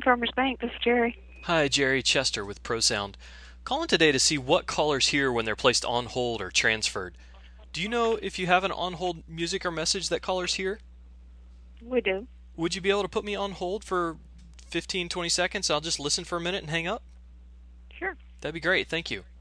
Farmers Bank. This is Jerry. Hi, Jerry Chester with ProSound. Calling today to see what callers hear when they're placed on hold or transferred. Do you know if you have an on hold music or message that callers hear? We do. Would you be able to put me on hold for 15, 20 seconds? I'll just listen for a minute and hang up. Sure. That'd be great. Thank you.